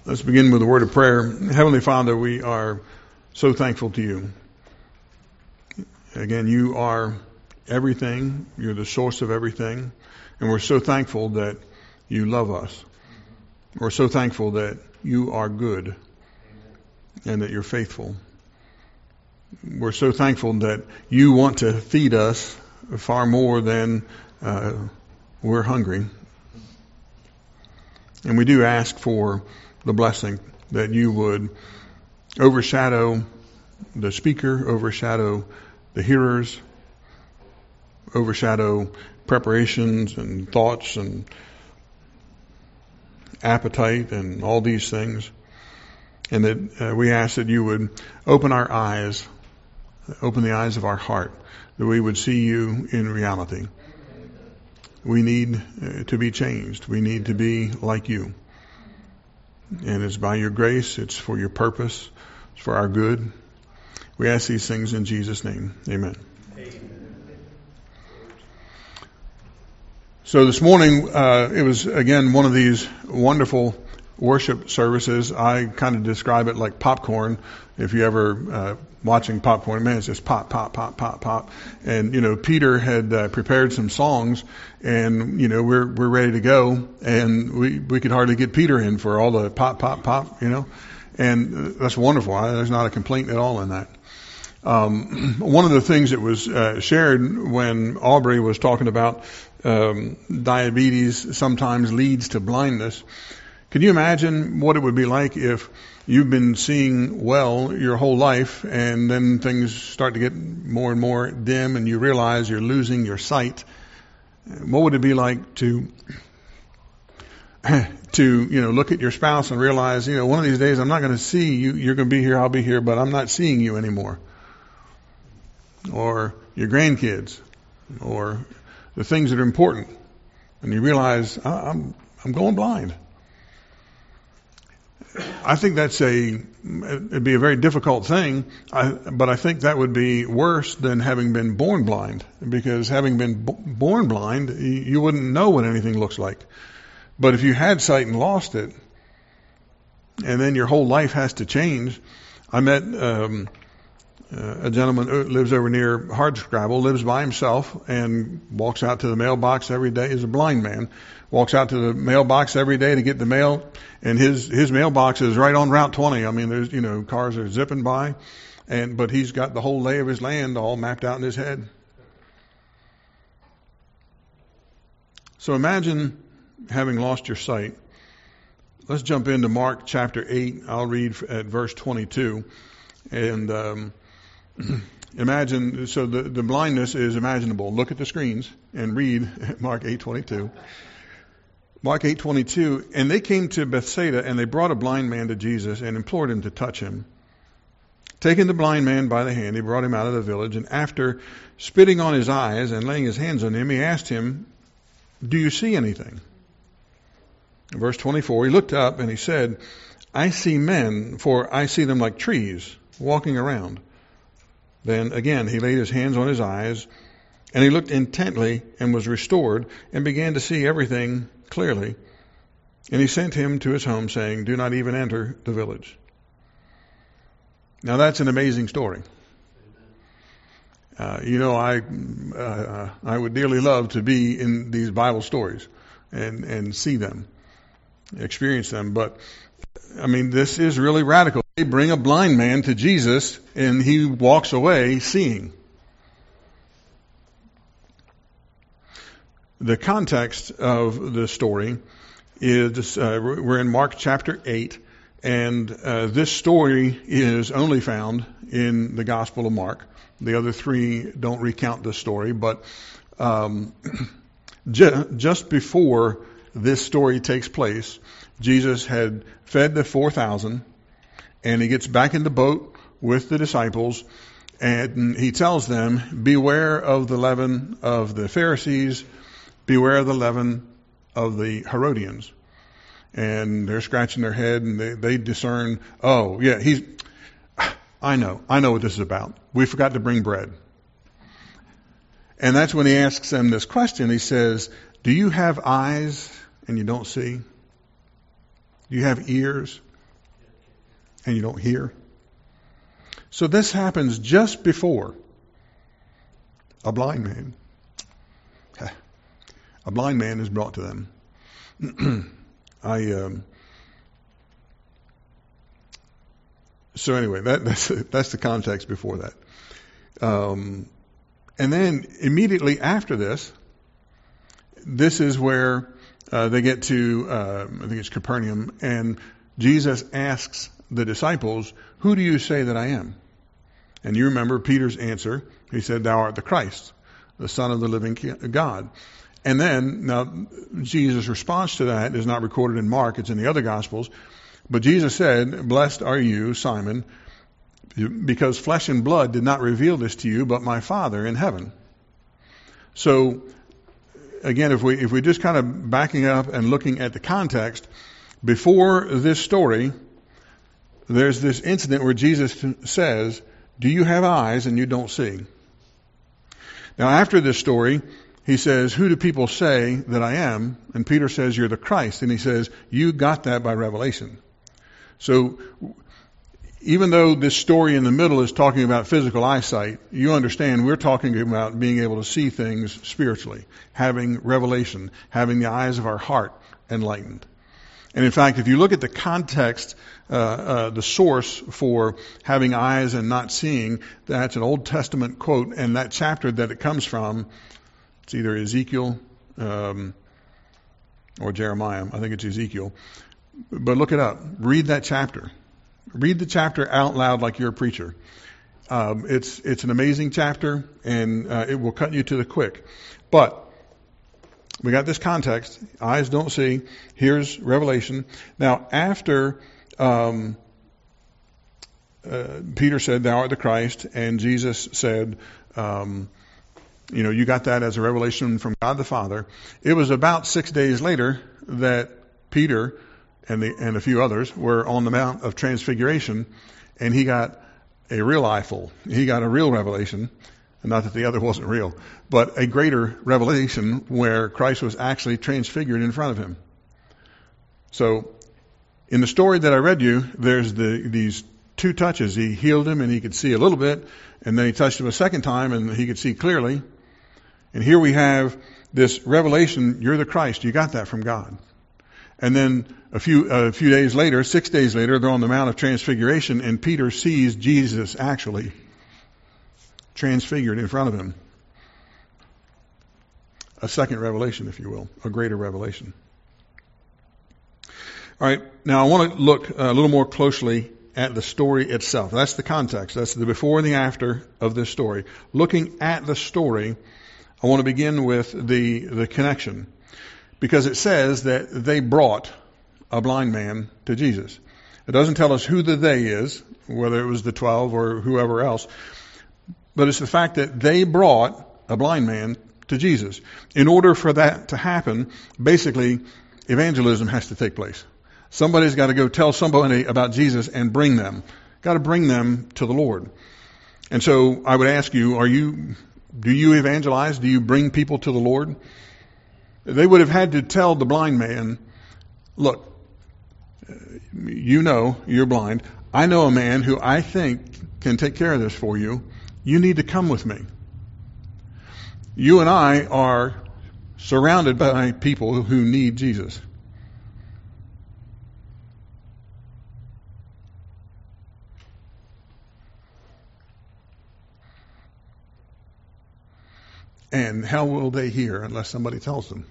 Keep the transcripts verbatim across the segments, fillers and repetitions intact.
Let's begin with a word of prayer. Heavenly Father, we are so thankful to you. Again, you are everything. You're the source of everything. And we're so thankful that you love us. We're so thankful that you are good and that you're faithful. We're so thankful that you want to feed us far more than uh, we're hungry. And we do ask for the blessing that you would overshadow the speaker, overshadow the hearers, overshadow preparations and thoughts and appetite and all these things. And that uh, we ask that you would open our eyes, open the eyes of our heart, that we would see you in reality. We need uh, to be changed. We need to be like you. And it's by your grace, it's for your purpose, it's for our good. We ask these things in Jesus' name. Amen. Amen. So this morning, uh, it was, again, one of these wonderful worship services. I kind of describe it like popcorn. If you ever uh, watching popcorn, man, it's just pop, pop, pop, pop, pop. And, you know, Peter had uh, prepared some songs, and, you know, we're we're ready to go, and we, we could hardly get Peter in for all the pop, pop, pop, you know. And that's wonderful. There's not a complaint at all in that. Um, one of the things that was uh, shared when Aubrey was talking about um, diabetes sometimes leads to blindness. Can you imagine what it would be like if you've been seeing well your whole life and then things start to get more and more dim and you realize you're losing your sight? What would it be like to, to, you know, look at your spouse and realize, you know, one of these days I'm not going to see you, you're going to be here, I'll be here, but I'm not seeing you anymore. Or your grandkids, or the things that are important. And you realize, I'm, I'm going blind. I think that's a, it'd be a very difficult thing, I, but I think that would be worse than having been born blind, because having been b- born blind, you, you wouldn't know what anything looks like. But if you had sight and lost it, and then your whole life has to change. I met um, uh, a gentleman who lives over near Hardscrabble, lives by himself, and walks out to the mailbox every day. He's a blind man. Walks out to the mailbox every day to get the mail, and his his mailbox is right on Route twenty. I mean, there's, you know, cars are zipping by, and but he's got the whole lay of his land all mapped out in his head. So imagine having lost your sight. Let's jump into Mark chapter eight. I'll read at verse twenty-two, and um, imagine. So the the blindness is imaginable. Look at the screens and read Mark eight twenty-two. Mark eight twenty-two, and they came to Bethsaida, and they brought a blind man to Jesus and implored him to touch him. Taking the blind man by the hand, he brought him out of the village, and after spitting on his eyes and laying his hands on him, he asked him, "Do you see anything?" In verse twenty-four, he looked up and he said, "I see men, for I see them like trees, walking around." Then again he laid his hands on his eyes, and he looked intently and was restored and began to see everything clearly. And he sent him to his home, saying, "Do not even enter the village." Now that's an amazing story. Uh, you know, I uh, I would dearly love to be in these Bible stories and, and see them, experience them. But, I mean, this is really radical. They bring a blind man to Jesus, and he walks away seeing. The context of the story is, uh, we're in Mark chapter eight, and uh, this story is only found in the Gospel of Mark. The other three don't recount this story, but um, ju- just before this story takes place, Jesus had fed the four thousand, and he gets back in the boat with the disciples, and he tells them, "Beware of the leaven of the Pharisees, beware of the leaven of the Herodians." And they're scratching their head, and they, they discern, oh, yeah, he's, I know, I know what this is about. We forgot to bring bread. And that's when he asks them this question. He says, "Do you have eyes and you don't see? Do you have ears and you don't hear? So this happens just before a blind man. A blind man is brought to them. I um, so anyway, that, that's that's the context before that. Um, and then immediately after this, this is where uh, they get to uh, I think it's Capernaum, and Jesus asks the disciples, "Who do you say that I am?" And you remember Peter's answer. He said, "Thou art the Christ, the Son of the living God." And then, now, Jesus' response to that is not recorded in Mark, it's in the other Gospels. But Jesus said, "Blessed are you, Simon, because flesh and blood did not reveal this to you, but my Father in heaven." So, again, if we if we just kind of backing up and looking at the context, before this story, there's this incident where Jesus says, "Do you have eyes and you don't see?" Now, after this story, he says, "Who do people say that I am?" And Peter says, "You're the Christ." And he says, "You got that by revelation." So even though this story in the middle is talking about physical eyesight, you understand we're talking about being able to see things spiritually, having revelation, having the eyes of our heart enlightened. And in fact, if you look at the context, uh, uh, the source for having eyes and not seeing, that's an Old Testament quote, and that chapter that it comes from, it's either Ezekiel um, or Jeremiah. I think it's Ezekiel. But look it up. Read that chapter. Read the chapter out loud like you're a preacher. Um, it's it's an amazing chapter, and uh, it will cut you to the quick. But we got this context. Eyes don't see. Here's revelation. Now, after um, uh, Peter said, "Thou art the Christ," and Jesus said, um, you know, you got that as a revelation from God the Father. It was about six days later that Peter and the and a few others were on the Mount of Transfiguration, and he got a real eyeful. He got a real revelation. Not that the other wasn't real, but a greater revelation where Christ was actually transfigured in front of him. So, in the story that I read you, there's the these two touches. He healed him and he could see a little bit, and then he touched him a second time and he could see clearly. And here we have this revelation, you're the Christ. You got that from God. And then a few a few days later, six days later, they're on the Mount of Transfiguration, and Peter sees Jesus actually transfigured in front of him. A second revelation, if you will, a greater revelation. All right, now I want to look a little more closely at the story itself. That's the context. That's the before and the after of this story. Looking at the story, I want to begin with the, the connection. Because it says that they brought a blind man to Jesus. It doesn't tell us who the they is, whether it was the twelve or whoever else. But it's the fact that they brought a blind man to Jesus. In order for that to happen, basically, evangelism has to take place. Somebody's got to go tell somebody about Jesus and bring them. Got to bring them to the Lord. And so I would ask you, are you, do you evangelize? Do you bring people to the Lord? They would have had to tell the blind man, look, you know you're blind. I know a man who I think can take care of this for you. You need to come with me. You and I are surrounded by people who need Jesus. And how will they hear unless somebody tells them?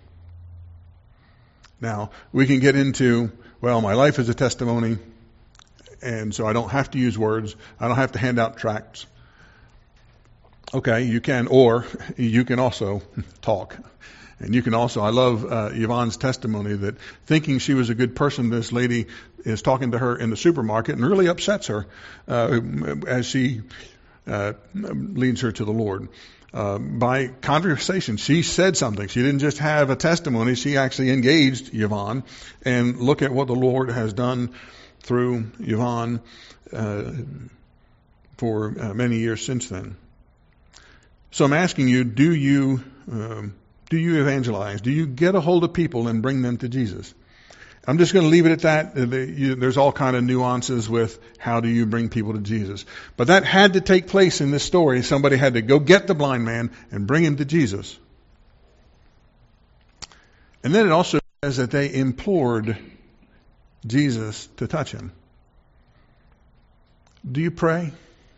Now, we can get into, well, my life is a testimony, and so I don't have to use words. I don't have to hand out tracts. Okay, you can, or you can also talk. And you can also, I love uh, Yvonne's testimony that thinking she was a good person, this lady is talking to her in the supermarket and really upsets her uh, as she uh, leads her to the Lord. Uh, by conversation, she said something. She didn't just have a testimony. She actually engaged Yvonne. And look at what the Lord has done through Yvonne uh, for uh, many years since then. So I'm asking you, do you um, do you evangelize? Do you get a hold of people and bring them to Jesus? I'm just going to leave it at that. There's all kind of nuances with how do you bring people to Jesus. But that had to take place in this story. Somebody had to go get the blind man and bring him to Jesus. And then it also says that they implored Jesus to touch him. Do you pray?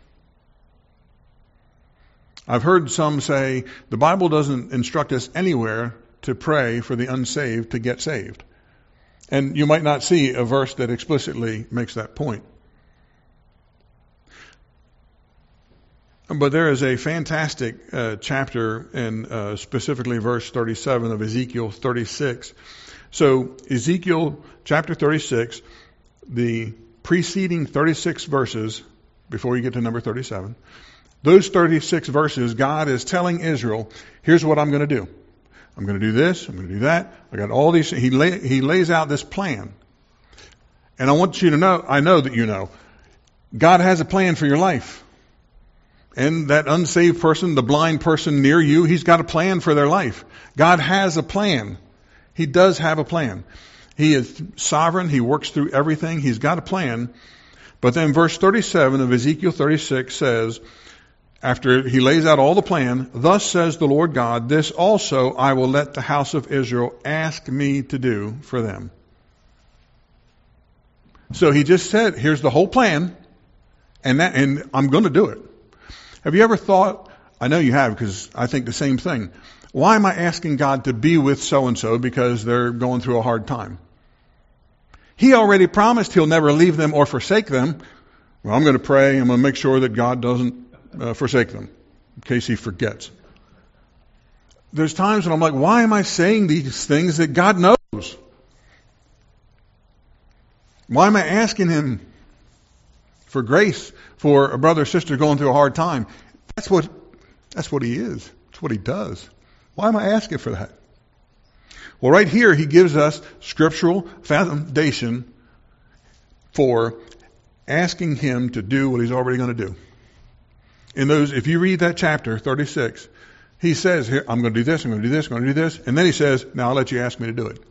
I've heard some say the Bible doesn't instruct us anywhere to pray for the unsaved to get saved. And you might not see a verse that explicitly makes that point. But there is a fantastic uh, chapter in uh, specifically verse thirty-seven of Ezekiel thirty-six. So Ezekiel chapter thirty-six, the preceding thirty-six verses, before you get to number thirty-seven, those thirty-six verses, God is telling Israel, here's what I'm going to do. I'm going to do this, I'm going to do that. I got all these, he, lay, he lays out this plan. And I want you to know, I know that you know, God has a plan for your life. And that unsaved person, the blind person near you, he's got a plan for their life. God has a plan. He does have a plan. He is sovereign. He works through everything. He's got a plan. But then verse thirty-seven of Ezekiel thirty-six says, after he lays out all the plan, thus says the Lord God, this also I will let the house of Israel ask me to do for them. So he just said, here's the whole plan, and that, and I'm going to do it. Have you ever thought, I know you have because I think the same thing, why am I asking God to be with so-and-so because they're going through a hard time? He already promised he'll never leave them or forsake them. Well, I'm going to pray. I'm going to make sure that God doesn't uh, forsake them in case he forgets. There's times when I'm like, why am I saying these things that God knows? Why am I asking him for grace for a brother or sister going through a hard time? That's what, that's what he is. That's what he does. Why am I asking for that? Well, right here, he gives us scriptural foundation for asking him to do what he's already going to do. In those, if you read that chapter, thirty-six, he says, here, I'm going to do this, I'm going to do this, I'm going to do this. And then he says, now I'll let you ask me to do it.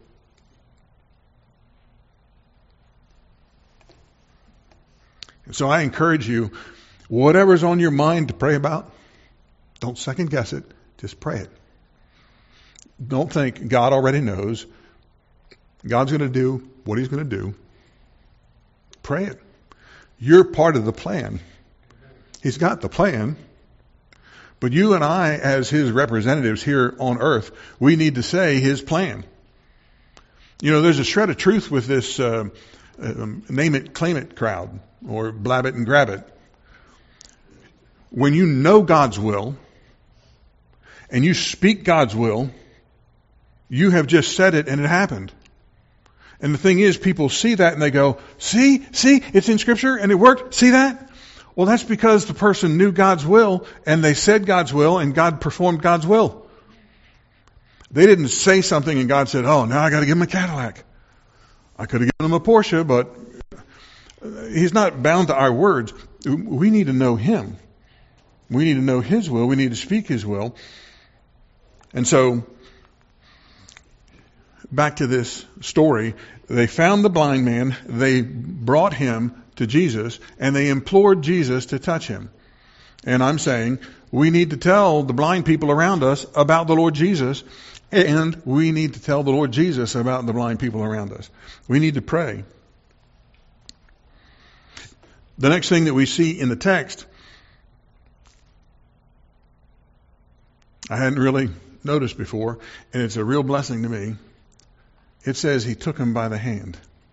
So I encourage you, whatever's on your mind to pray about, don't second guess it. Just pray it. Don't think God already knows. God's going to do what he's going to do. Pray it. You're part of the plan. He's got the plan. But you and I, as his representatives here on earth, we need to say his plan. You know, there's a shred of truth with this uh, um, name it, claim it crowd, or blab it and grab it. When you know God's will, and you speak God's will, you have just said it and it happened. And the thing is, people see that and they go, see, see, it's in Scripture and it worked. See that? Well, that's because the person knew God's will and they said God's will and God performed God's will. They didn't say something and God said, oh, now I got to give him a Cadillac. I could have given him a Porsche, but he's not bound to our words. We need to know him. We need to know his will. We need to speak his will. And so, back to this story, they found the blind man, they brought him to Jesus, and they implored Jesus to touch him. And I'm saying, we need to tell the blind people around us about the Lord Jesus, and we need to tell the Lord Jesus about the blind people around us. We need to pray. The next thing that we see in the text, I hadn't really noticed before, and it's a real blessing to me. It says he took him by the hand.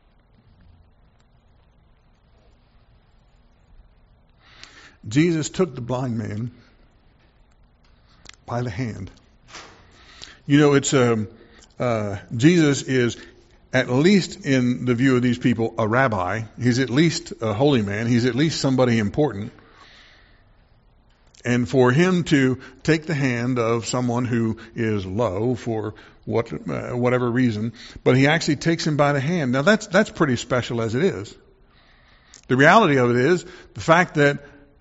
Jesus took the blind man by the hand. You know, it's um, uh, Jesus is, at least in the view of these people, a rabbi. He's at least a holy man. He's at least somebody important. And for him to take the hand of someone who is low for what, uh, whatever reason, but he actually takes him by the hand. Now that's, that's pretty special as it is. The reality of it is the fact that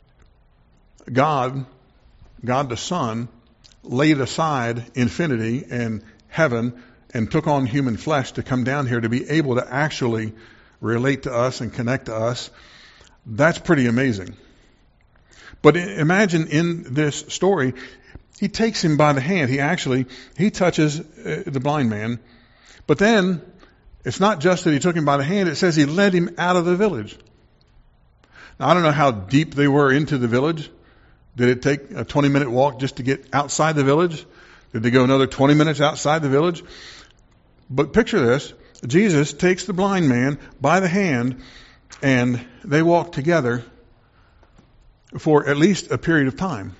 God, God the Son, laid aside infinity and heaven and took on human flesh to come down here to be able to actually relate to us and connect to us, that's pretty amazing. But imagine in this story, he takes him by the hand. He actually, he touches uh, the blind man. But then, it's not just that he took him by the hand, it says he led him out of the village. Now, I don't know how deep they were into the village. Did it take a twenty minute walk just to get outside the village? Did they go another twenty minutes outside the village? But picture this. Jesus takes the blind man by the hand and they walk together for at least a period of time.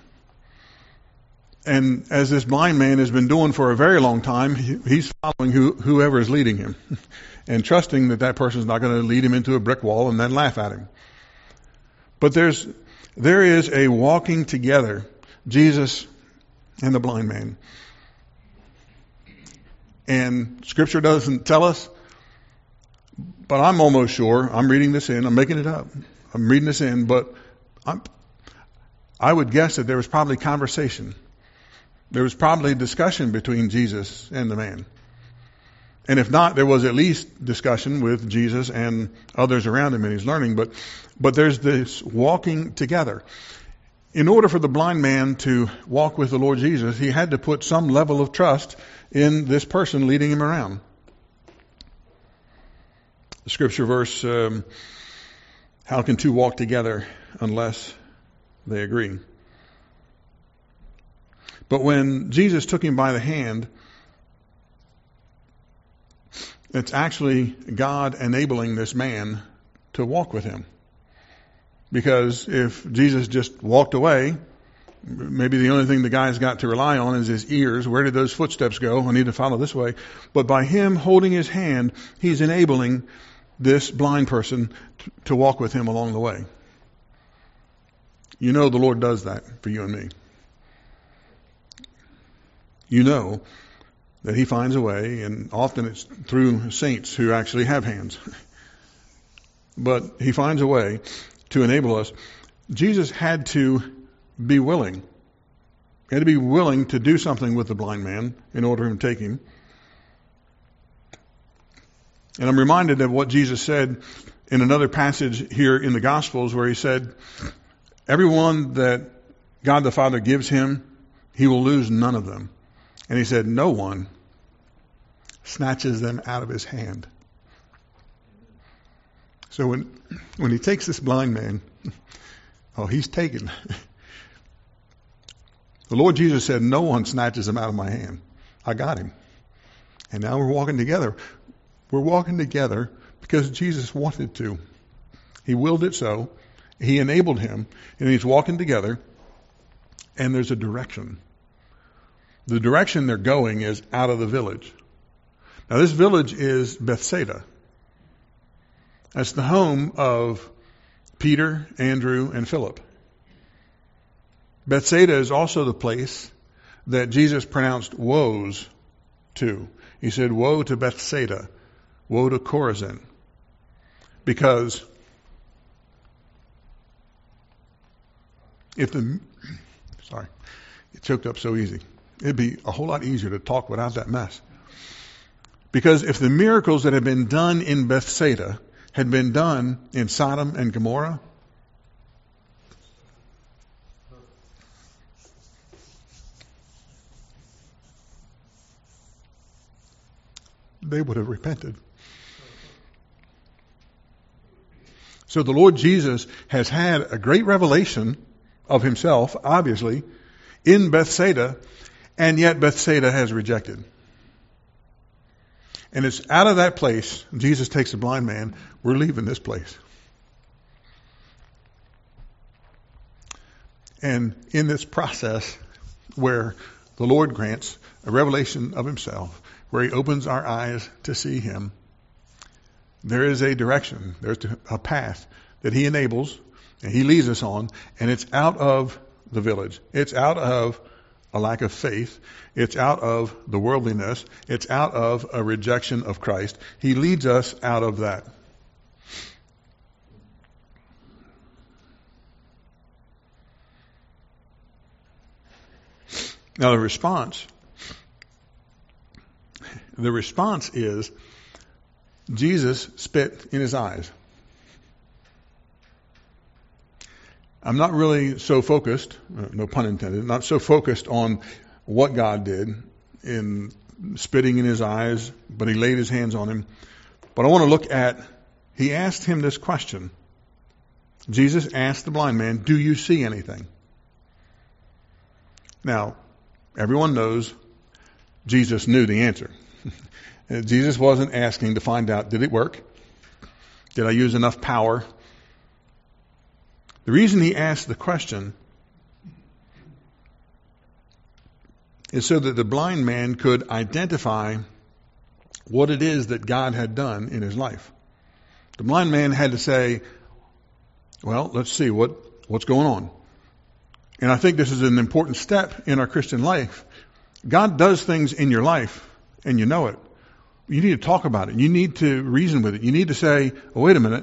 And as this blind man has been doing for a very long time, he's following who, whoever is leading him and trusting that that person is not going to lead him into a brick wall and then laugh at him. But there's, there is a walking together, Jesus and the blind man. And Scripture doesn't tell us, but I'm almost sure, I'm reading this in, I'm making it up, I'm reading this in, but I'm, I would guess that there was probably conversation. There was probably discussion between Jesus and the man. And if not, there was at least discussion with Jesus and others around him and he's learning. But, but there's this walking together. In order for the blind man to walk with the Lord Jesus, he had to put some level of trust in this person leading him around. The scripture verse, um, how can two walk together unless they agree? But when Jesus took him by the hand, it's actually God enabling this man to walk with him. Because if Jesus just walked away, maybe the only thing the guy's got to rely on is his ears. Where did those footsteps go? I need to follow this way. But by him holding his hand, he's enabling this blind person to walk with him along the way. You know the Lord does that for you and me. You know that he finds a way, and often it's through saints who actually have hands. But he finds a way to enable us. Jesus had to be willing. He had to be willing to do something with the blind man in order to take him. And I'm reminded of what Jesus said in another passage here in the Gospels where he said, everyone that God the Father gives him, he will lose none of them. And he said, no one snatches them out of his hand. So when when he takes this blind man, oh, he's taken. The Lord Jesus said, no one snatches him out of my hand. I got him. And now we're walking together. We're walking together because Jesus wanted to. He willed it so. He enabled him. And he's walking together. And there's a direction. The direction they're going is out of the village. Now this village is Bethsaida. That's the home of Peter, Andrew, and Philip. Bethsaida is also the place that Jesus pronounced woes to. He said, woe to Bethsaida, woe to Chorazin. Because if the, sorry, it choked up so easy. It'd be a whole lot easier to talk without that mess. Because if the miracles that had been done in Bethsaida had been done in Sodom and Gomorrah, they would have repented. So the Lord Jesus has had a great revelation of himself, obviously, in Bethsaida, and yet Bethsaida has rejected. And it's out of that place, Jesus takes a blind man, we're leaving this place. And in this process where the Lord grants a revelation of himself, where he opens our eyes to see him, there is a direction, there's a path that he enables and he leads us on, and it's out of the village. It's out of a lack of faith. It's out of the worldliness. It's out of a rejection of Christ. He leads us out of that. Now the response, The response is Jesus spit in his eyes. I'm not really so focused, uh, no pun intended, not so focused on what God did in spitting in his eyes, but he laid his hands on him. But I want to look at, he asked him this question. Jesus asked the blind man, do you see anything? Now, everyone knows Jesus knew the answer. Jesus wasn't asking to find out, did it work? Did I use enough power? The reason he asked the question is so that the blind man could identify what it is that God had done in his life. The blind man had to say, well, let's see what, what's going on. And I think this is an important step in our Christian life. God does things in your life, and you know it. You need to talk about it. You need to reason with it. You need to say, oh, wait a minute.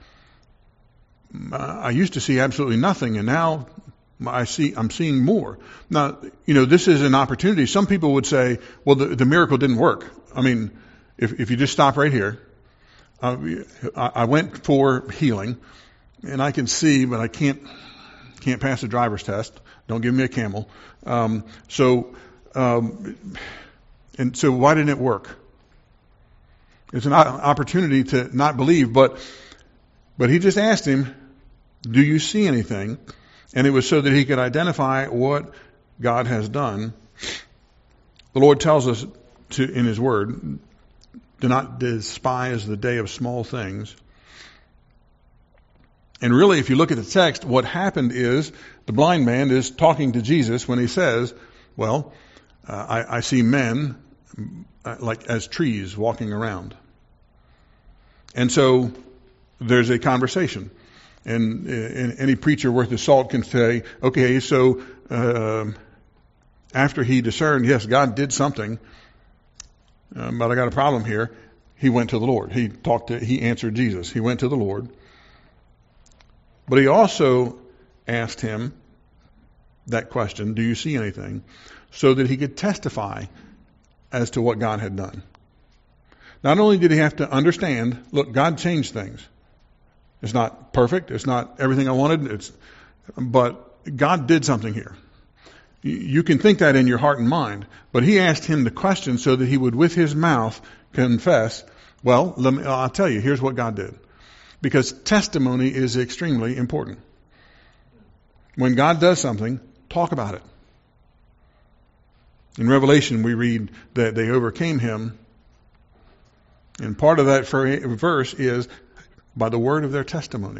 I used to see absolutely nothing, and now I see, I'm seeing more. Now, you know, this is an opportunity. Some people would say, well, the, the miracle didn't work. I mean, if, if you just stop right here, uh, I went for healing, and I can see, but I can't, can't pass the driver's test. Don't give me a camel. Um, so, um, and so why didn't it work? It's an opportunity to not believe, but, but he just asked him, do you see anything? And it was so that he could identify what God has done. The Lord tells us to, in his word, do not despise the day of small things. And really, if you look at the text, what happened is the blind man is talking to Jesus when he says, well, uh, I, I see men uh, like as trees walking around. And so there's a conversation. And, and any preacher worth his salt can say, okay, so uh, after he discerned, yes, God did something, um, but I got a problem here. He went to the Lord. He talked to, he answered Jesus. He went to the Lord. But he also asked him that question, do you see anything? So that he could testify as to what God had done. Not only did he have to understand, look, God changed things. It's not perfect. It's not everything I wanted. It's, but God did something here. You can think that in your heart and mind. But he asked him the question so that he would, with his mouth, confess, well, let me, I'll tell you, here's what God did. Because testimony is extremely important. When God does something, talk about it. In Revelation, we read that they overcame him. And part of that verse is by the word of their testimony.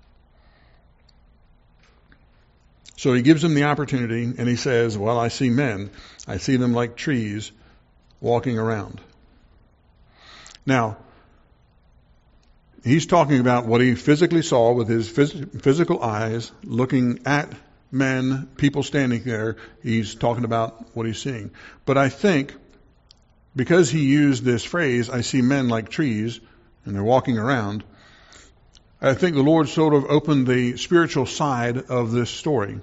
So he gives them the opportunity, and he says, well, I see men. I see them like trees walking around. Now, he's talking about what he physically saw with his phys- physical eyes, looking at men, people standing there. He's talking about what he's seeing. But I think because he used this phrase, I see men like trees, and they're walking around, I think the Lord sort of opened the spiritual side of this story.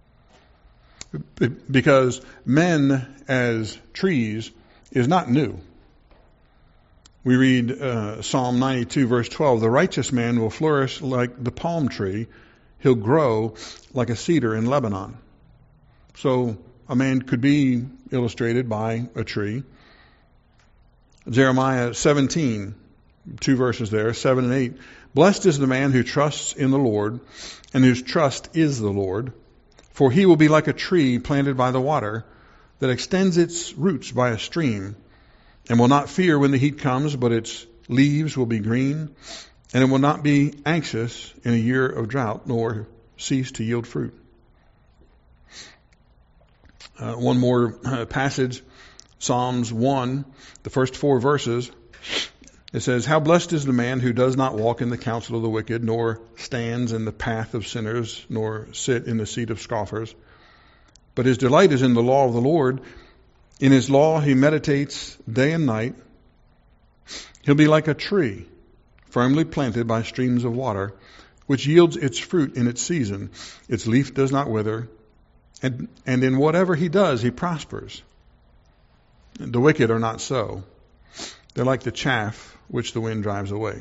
Because men as trees is not new. We read uh, Psalm ninety-two, verse twelve, the righteous man will flourish like the palm tree. He'll grow like a cedar in Lebanon. So a man could be illustrated by a tree. Jeremiah seventeen, two verses there, seven and eight. Blessed is the man who trusts in the Lord, and whose trust is the Lord. For he will be like a tree planted by the water, that extends its roots by a stream, and will not fear when the heat comes, but its leaves will be green, and it will not be anxious in a year of drought, nor cease to yield fruit. Uh, one more uh, passage, Psalms one, the first four verses. It says, how blessed is the man who does not walk in the counsel of the wicked, nor stands in the path of sinners, nor sit in the seat of scoffers. But his delight is in the law of the Lord. In his law he meditates day and night. He'll be like a tree, firmly planted by streams of water, which yields its fruit in its season. Its leaf does not wither, and, and in whatever he does, he prospers. The wicked are not so, They're like the chaff which the wind drives away.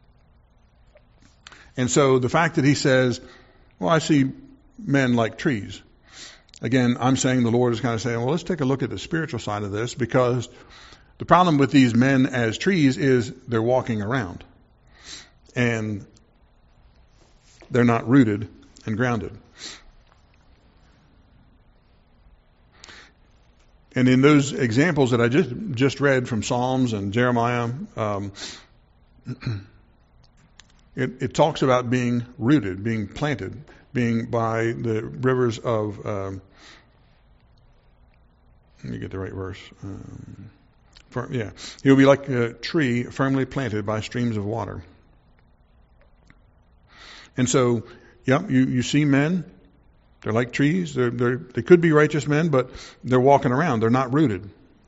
And so the fact that he says, well, I see men like trees. Again, I'm saying the Lord is kind of saying, well, let's take a look at the spiritual side of this, because the problem with these men as trees is they're walking around and they're not rooted and grounded. And in those examples that I just just read from Psalms and Jeremiah, um, it, it talks about being rooted, being planted, being by the rivers of, um, let me get the right verse. Um, firm, yeah, he'll be like a tree firmly planted by streams of water. And so, yeah, you, you see men. They're like trees. They're, they're, they could be righteous men, but they're walking around. They're not rooted.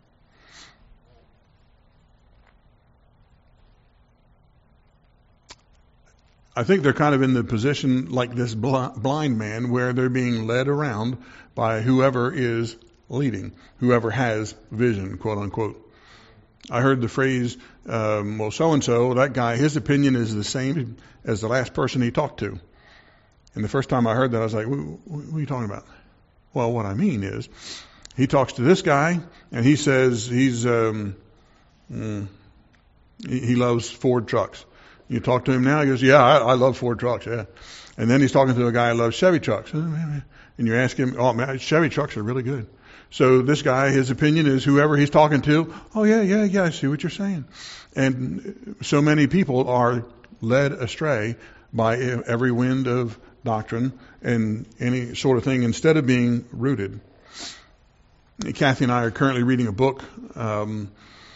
I think they're kind of in the position like this blind man, where they're being led around by whoever is leading, whoever has vision, quote unquote. I heard the phrase, um, well, so-and-so, that guy, his opinion is the same as the last person he talked to. And the first time I heard that, I was like, what, what are you talking about? Well, what I mean is, he talks to this guy, and he says he's um, mm, he, he loves Ford trucks. You talk to him now, he goes, yeah, I, I love Ford trucks, yeah. And then he's talking to a guy who loves Chevy trucks. And you ask him, oh, man, Chevy trucks are really good. So this guy, his opinion is whoever he's talking to, oh, yeah, yeah, yeah, I see what you're saying. And so many people are led astray by every wind of doctrine and any sort of thing, instead of being rooted. Kathy and I are currently reading a book um,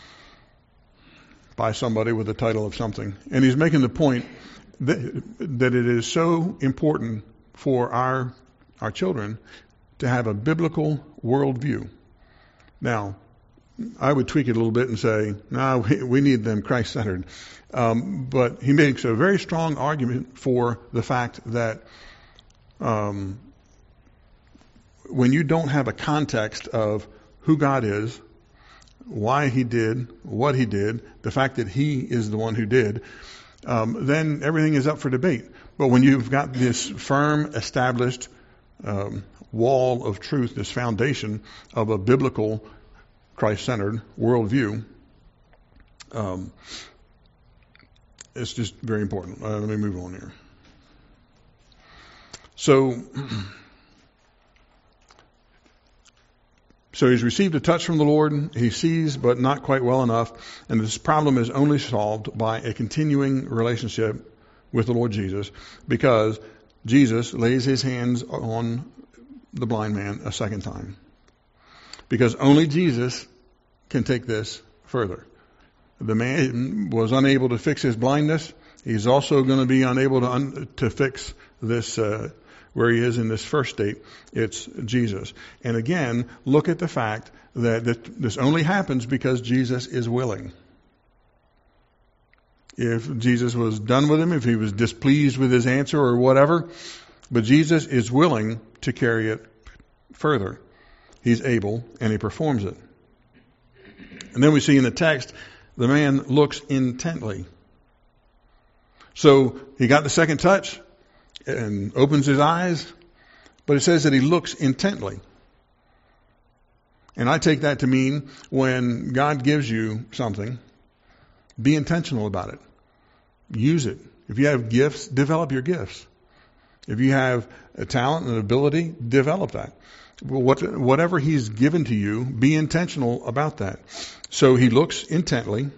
by somebody with the title of something, and he's making the point that, that it is so important for our our children to have a biblical worldview. Now, I would tweak it a little bit and say, no, we, we need them Christ-centered. Um, but he makes a very strong argument for the fact that um, when you don't have a context of who God is, why he did what he did, the fact that he is the one who did, um, then everything is up for debate. But when you've got this firm, established um, wall of truth, this foundation of a biblical, Christ-centered worldview, um, it's just very important. Uh, let me move on here. So, so he's received a touch from the Lord. He sees, but not quite well enough. And this problem is only solved by a continuing relationship with the Lord Jesus, because Jesus lays his hands on the blind man a second time. Because only Jesus can take this further. The man was unable to fix his blindness. He's also going to be unable to un- to fix this uh, where he is in this first state. It's Jesus. And again, look at the fact that, that this only happens because Jesus is willing. If Jesus was done with him, if he was displeased with his answer or whatever, but Jesus is willing to carry it further. He's able, and he performs it. And then we see in the text, the man looks intently. So he got the second touch and opens his eyes, but it says that he looks intently. And I take that to mean when God gives you something, be intentional about it. Use it. If you have gifts, develop your gifts. If you have a talent and ability, develop that. What, whatever he's given to you, be intentional about that. So he looks intently,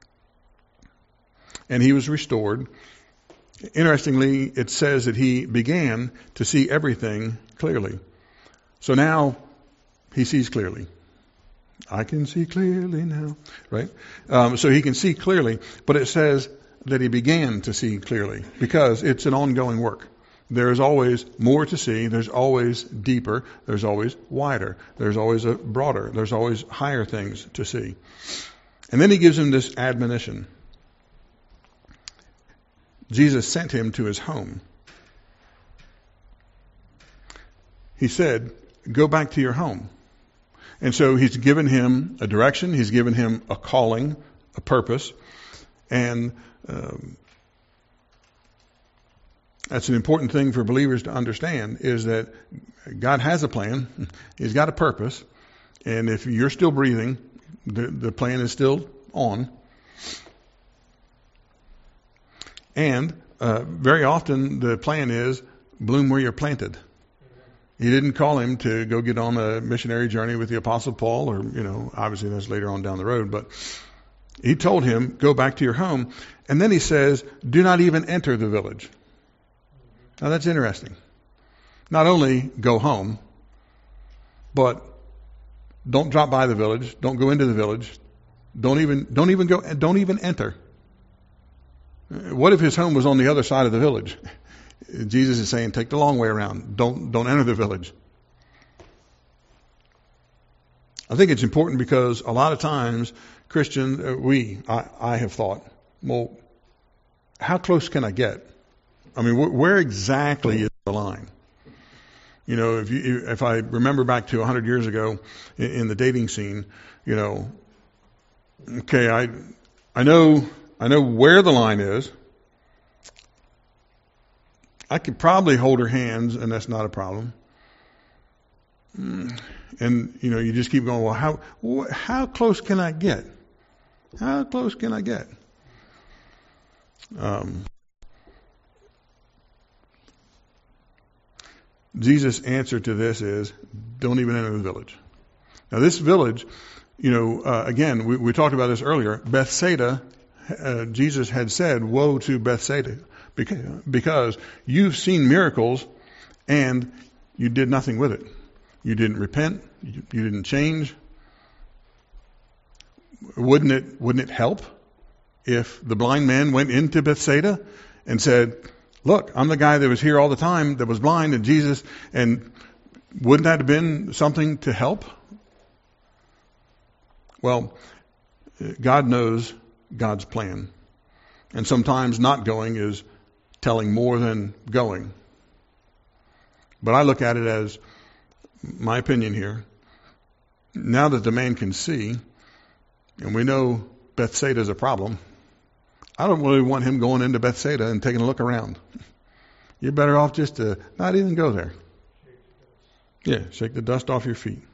and he was restored. Interestingly, it says that he began to see everything clearly. So now he sees clearly. I can see clearly now, right? Um, so he can see clearly, but it says that he began to see clearly, because it's an ongoing work. There is always more to see. There's always deeper. There's always wider. There's always a broader. There's always higher things to see. And then he gives him this admonition. Jesus sent him to his home. He said, go back to your home. And so he's given him a direction. He's given him a calling a purpose. And um, that's an important thing for believers to understand, is that God has a plan. He's got a purpose. And if you're still breathing, the, the plan is still on. And uh, very often the plan is bloom where you're planted. He didn't call him to go get on a missionary journey with the Apostle Paul, or, you know, obviously that's later on down the road, but he told him, go back to your home. And then he says, do not even enter the village. Now that's interesting. Not only go home, but don't drop by the village. Don't go into the village. Don't even, don't even go, don't even enter. What if his home was on the other side of the village? Jesus is saying, take the long way around. Don't, don't enter the village. I think it's important because a lot of times Christians, uh, we, I, I have thought, well, how close can I get? I mean, wh- where exactly is the line? You know, if you, if I remember back to a hundred years ago in, in the dating scene, you know, okay, I, I know, I know where the line is. I could probably hold her hands, and that's not a problem. And, you know, you just keep going, well, how, wh- how close can I get? How close can I get? Um, Jesus' answer to this is, don't even enter the village. Now, this village, you know, uh, again, we, we talked about this earlier. Bethsaida, uh, Jesus had said, woe to Bethsaida, because, because you've seen miracles and you did nothing with it. You didn't repent. You, you didn't change. Wouldn't it, wouldn't it help if the blind man went into Bethsaida and said, look, I'm the guy that was here all the time that was blind, and Jesus, and wouldn't that have been something to help? Well, God knows God's plan. And sometimes not going is telling more than going. But I look at it as, my opinion here, now that the man can see, and we know Bethsaida is a problem, I don't really want him going into Bethsaida and taking a look around. You're better off just to not even go there. Yeah, shake the dust off your feet.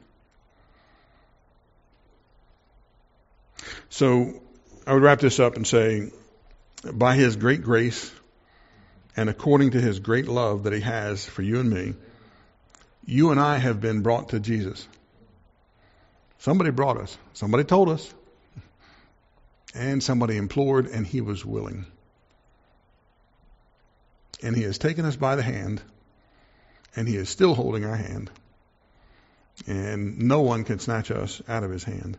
So I would wrap this up and say, by his great grace and according to his great love that he has for you and me, you and I have been brought to Jesus. Somebody brought us. Somebody told us. And somebody implored, and he was willing. And he has taken us by the hand, and he is still holding our hand. And no one can snatch us out of his hand.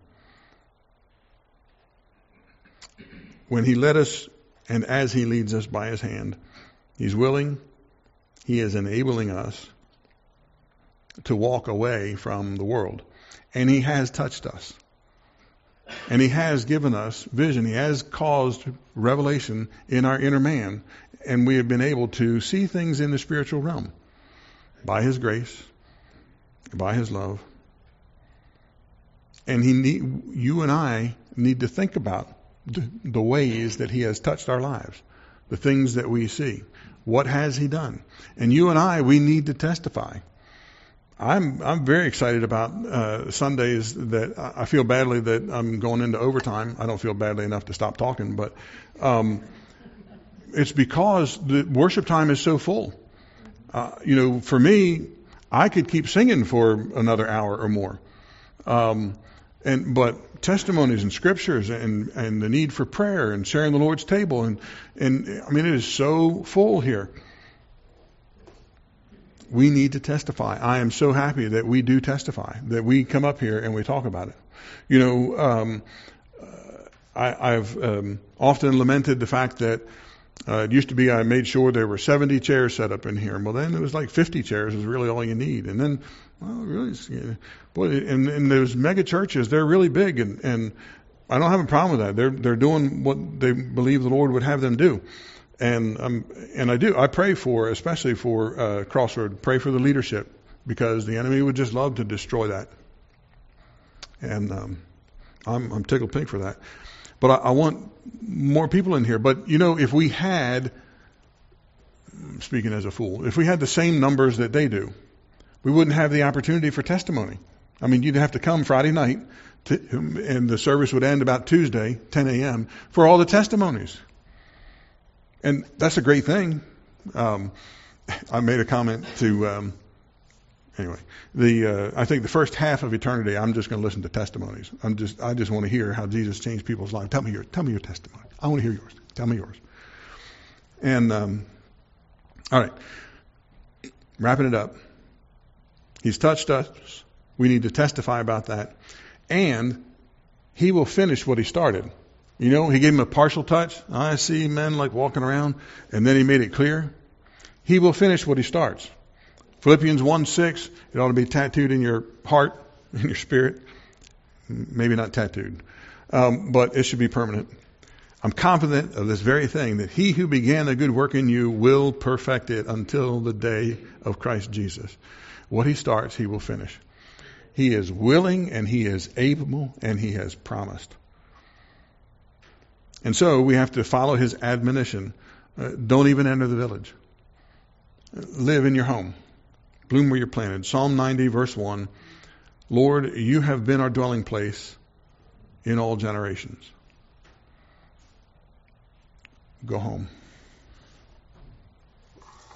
When he led us, and as he leads us by his hand, he's willing, he is enabling us to walk away from the world. And he has touched us. And he has given us vision. He has caused revelation in our inner man. And we have been able to see things in the spiritual realm by his grace, by his love. And he need, you and I need to think about the, the ways that he has touched our lives, the things that we see. What has he done? And you and I, we need to testify. I'm I'm very excited about uh, Sundays that I feel badly that I'm going into overtime. I don't feel badly enough to stop talking, but um, it's because the worship time is so full. Uh, you know, for me, I could keep singing for another hour or more. Um, and but testimonies and scriptures and and the need for prayer and sharing the Lord's table and and I mean it is so full here. We need to testify. I am so happy that we do testify, that we come up here and we talk about it. You know, um, I, I've um, often lamented the fact that uh, it used to be I made sure there were seventy chairs set up in here. Well, then it was like fifty chairs is really all you need. And then, well, really, you know, boy, and, and those mega churches, they're really big, and, and I don't have a problem with that. They're they're doing what they believe the Lord would have them do. And um, and I do. I pray for, especially for uh, Crossroad, pray for the leadership, because the enemy would just love to destroy that. And um, I'm, I'm tickled pink for that. But I, I want more people in here. But, you know, if we had, speaking as a fool, if we had the same numbers that they do, we wouldn't have the opportunity for testimony. I mean, you'd have to come Friday night, to, and the service would end about Tuesday, ten a.m., for all the testimonies. And that's a great thing. Um, I made a comment to, um, anyway, the uh, I think the first half of eternity, I'm just going to listen to testimonies. I'm just, I just want to hear how Jesus changed people's lives. Tell me your, tell me your testimony. I want to hear yours. Tell me yours. And um, all right, wrapping it up. He's touched us. We need to testify about that. And he will finish what he started. You know, he gave him a partial touch. I see men like walking around. And then he made it clear. He will finish what he starts. Philippians one six, it ought to be tattooed in your heart, in your spirit. Maybe not tattooed. Um, but it should be permanent. I'm confident of this very thing, that he who began a good work in you will perfect it until the day of Christ Jesus. What he starts, he will finish. He is willing and he is able and he has promised. And so we have to follow his admonition. Uh, don't even enter the village. Live in your home. Bloom where you're planted. Psalm ninety, verse one. Lord, you have been our dwelling place in all generations. Go home.